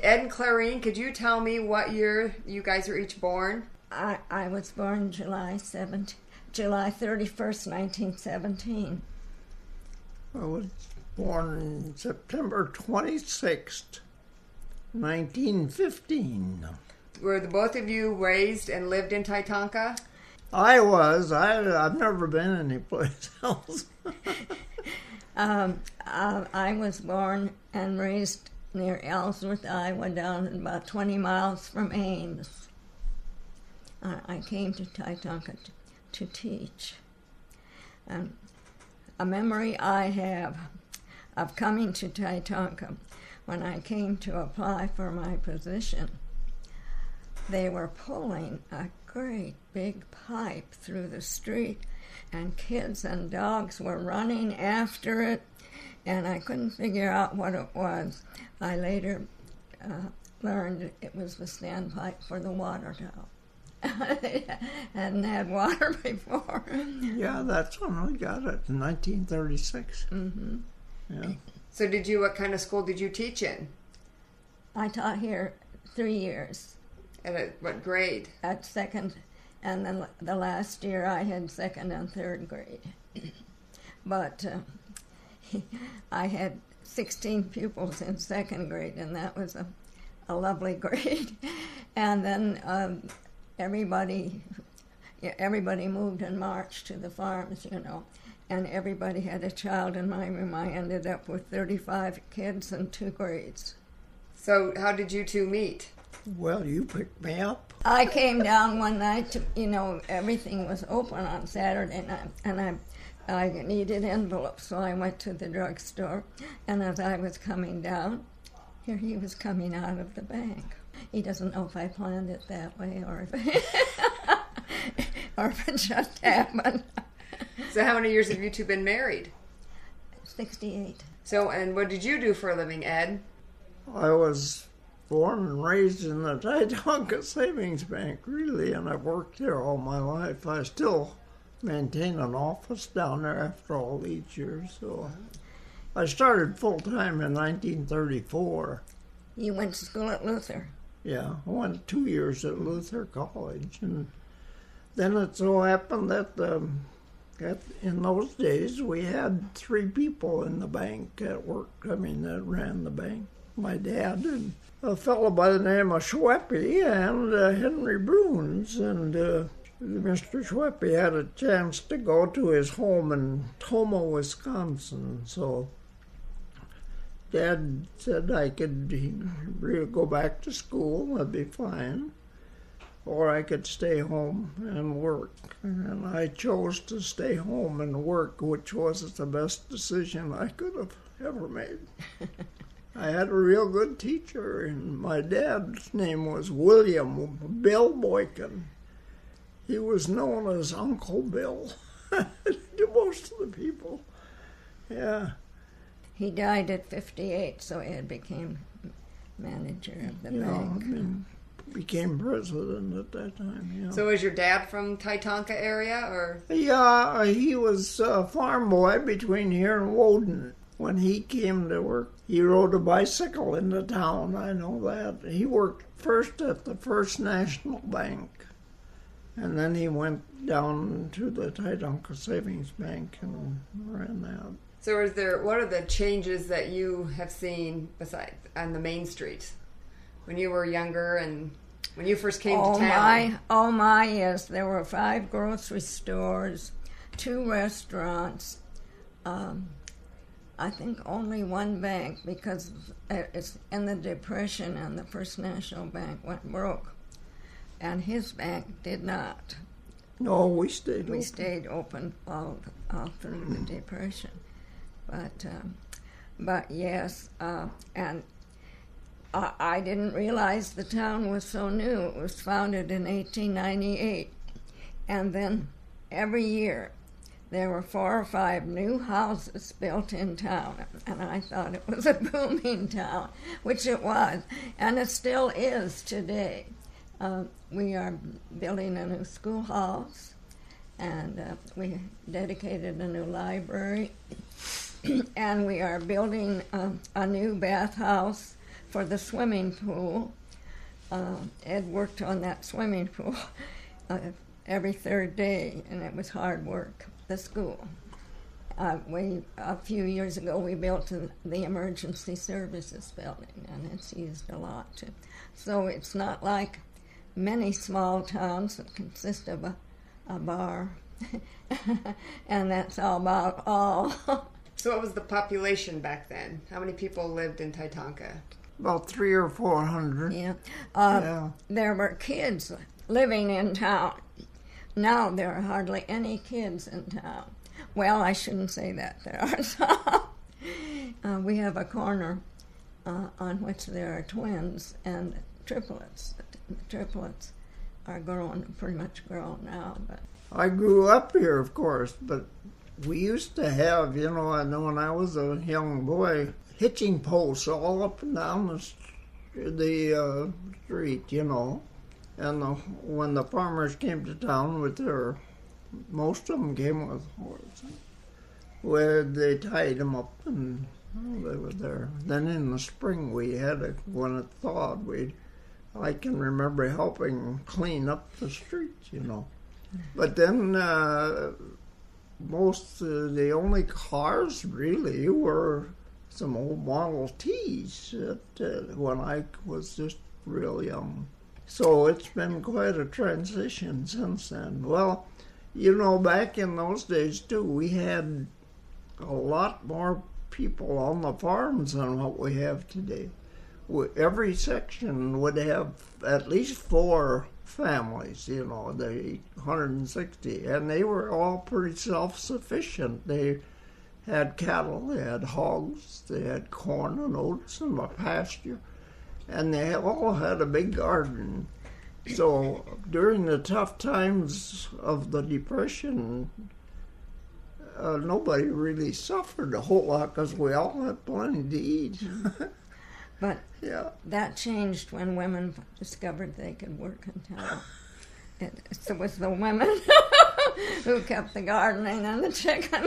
Ed and Clarine, could you tell me what year you guys were each born? I was born July 31st, 1917. I was born September 26th, 1915. Were the both of you raised and lived in Titonka? I was. I've never been anyplace else. I was born and raised near Ellsworth, Iowa, down about 20 miles from Ames. I came to Titonka to teach. A memory I have of coming to Titonka, when I came to apply for my position, they were pulling a great big pipe through the street, and kids and dogs were running after it, and I couldn't figure out what it was. I later learned it was the standpipe for the water tower. They hadn't had water before. Yeah, that's when we got it, in 1936. Mm-hmm. Yeah. So what kind of school did you teach in? I taught here 3 years. At what grade? At second, and then the last year I had second and third grade. But I had 16 pupils in second grade, and that was a lovely grade. And then everybody moved and marched to the farms, and everybody had a child in my room. I ended up with 35 kids in 2 grades. So how did you two meet? Well, you picked me up. I came down one night to, everything was open on Saturday night, and I needed envelopes, so I went to the drugstore, and as I was coming down, here he was coming out of the bank. He doesn't know if I planned it that way or if it just happened. So how many years have you two been married? 68. So, and what did you do for a living, Ed? I was born and raised in the Titonka Savings Bank, really, and I've worked there all my life. I still maintain an office down there after all these years. So I started full-time in 1934. You went to school at Luther? Yeah, I went 2 years at Luther College, and then it so happened that in those days we had 3 people in the bank at work, that ran the bank. My dad and a fellow by the name of Schweppe and Henry Bruns, and Mr. Schweppe had a chance to go to his home in Tomah, Wisconsin, so Dad said I could go back to school, that'd be fine, or I could stay home and work. And I chose to stay home and work, which was the best decision I could have ever made. I had a real good teacher, and my dad's name was William Bill Boykin. He was known as Uncle Bill to most of the people. Yeah. He died at 58, so Ed became manager of the bank. Became president at that time, yeah. So was your dad from Titonka area, or? Yeah, he was a farm boy between here and Woden. When he came to work, he rode a bicycle into town, I know that. He worked first at the First National Bank, and then he went down to the Titonka Savings Bank and ran that. So what are the changes that you have seen besides on the main street when you were younger and when you first came to town? Yes. There were 5 grocery stores, 2 restaurants, I think only 1 bank, because it's in the Depression and the First National Bank went broke. And his bank did not. No, we stayed open. We stayed open all through the Depression. But yes, and I didn't realize the town was so new. It was founded in 1898. And then every year there were 4 or 5 new houses built in town, and I thought it was a booming town, which it was, and it still is today. We are building a new schoolhouse, and we dedicated a new library, and we are building a new bathhouse for the swimming pool. Ed worked on that swimming pool every third day, and it was hard work, the school. A few years ago, we built the emergency services building, and it's used a lot too. So it's not like many small towns that consist of a bar, and that's about all. So what was the population back then? How many people lived in Titonka? About 300 or 400. Yeah. There were kids living in town. Now there are hardly any kids in town. Well, I shouldn't say that. There are some. We have a corner on which there are twins and triplets. The triplets are pretty much grown now. But I grew up here, of course, but we used to have, I know when I was a young boy, hitching posts all up and down the street, And when the farmers came to town with most of them came with horses, where they tied them up and they were there. Then in the spring we had when it thawed, I can remember helping clean up the streets, But then the only cars really were some old Model Ts when I was just real young. So it's been quite a transition since then. Well, back in those days too, we had a lot more people on the farms than what we have today. Every section would have at least 4 families, the 160, and they were all pretty self-sufficient. They had cattle, they had hogs, they had corn and oats and a pasture, and they all had a big garden. So during the tough times of the Depression, nobody really suffered a whole lot because we all had plenty to eat. But that changed when women discovered they could work in town. It was the women who kept the gardening and the chicken.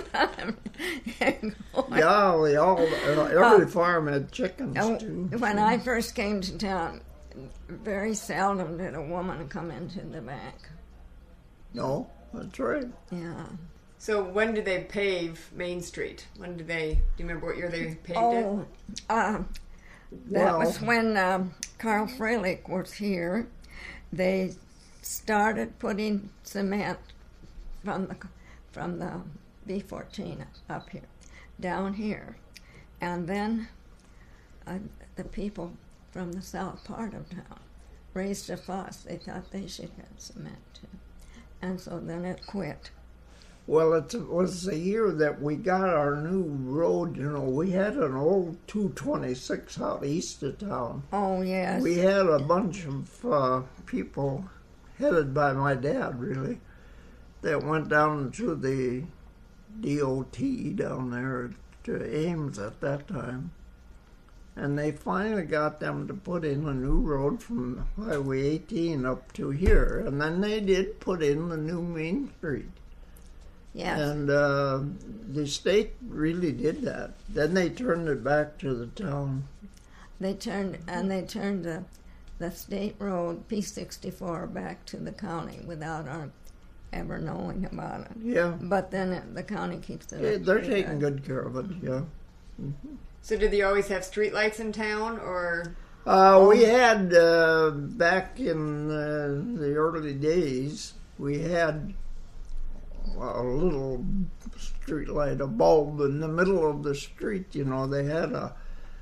Every farm had chickens too. When I first came to town, very seldom did a woman come into the bank. No, that's right. Yeah. So when did they pave Main Street? Do you remember what year they paved it? That was when Carl Freilich was here. They started putting cement from the B14 up here, down here. And then the people from the south part of town raised a fuss. They thought they should have cement too. And so then it quit. Well, it was the year that we got our new road. We had an old 226 out east of town. Oh, yes. We had a bunch of people, headed by my dad, really, that went down to the DOT down there to Ames at that time. And they finally got them to put in a new road from Highway 18 up to here. And then they did put in the new Main Street. Yes. And the state really did that. Then they turned it back to the town. They turned the state road, P64, back to the county without our ever knowing about it. Yeah. But then the county keeps it. Yeah, they're taking good care of it, yeah. Mm-hmm. So did they always have streetlights in town, or? We had, back in the early days, we had a little street light, a bulb in the middle of the street. They had a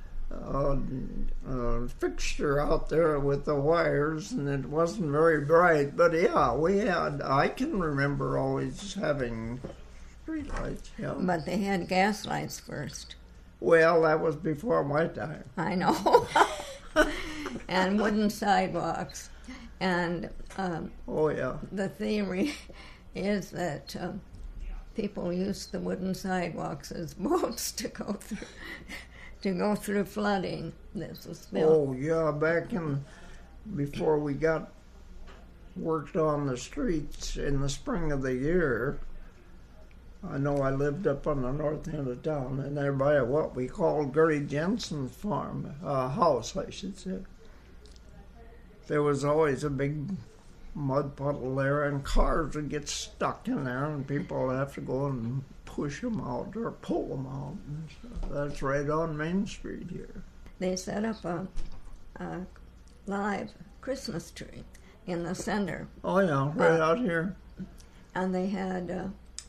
fixture out there with the wires, and it wasn't very bright. But I can remember always having street lights. Yeah. But they had gas lights first. Well, that was before my time. I know. And wooden sidewalks, and the theory is that people used the wooden sidewalks as boats to go through flooding. This was built. Oh yeah, before we got worked on the streets in the spring of the year, I know I lived up on the north end of town, and there by what we called Gertie Jensen's farm, house, I should say. There was always a big mud puddle there, and cars would get stuck in there, and people would have to go and push them out or pull them out. And so that's right on Main Street here. They set up a live Christmas tree in the center. Oh yeah, right out here. And they had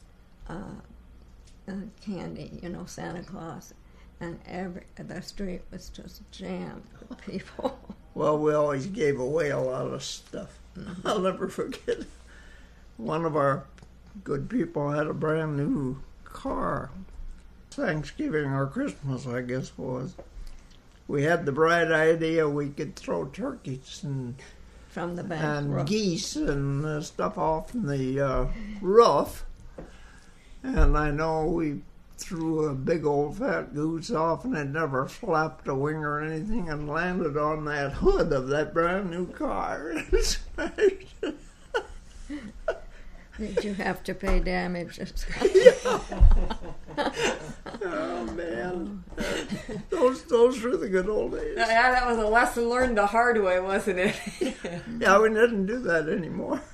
candy, Santa Claus, and the street was just jammed with people. Well, we always gave away a lot of stuff. I'll never forget. One of our good people had a brand new car. Thanksgiving or Christmas, I guess it was. We had the bright idea we could throw turkeys and from the back and roof. Geese and stuff off the roof. And I know we threw a big old fat goose off, and it never flapped a wing or anything, and landed on that hood of that brand new car. Did you have to pay damages? Oh man, those were the good old days. Yeah, that was a lesson learned the hard way, wasn't it? Yeah, we didn't do that anymore.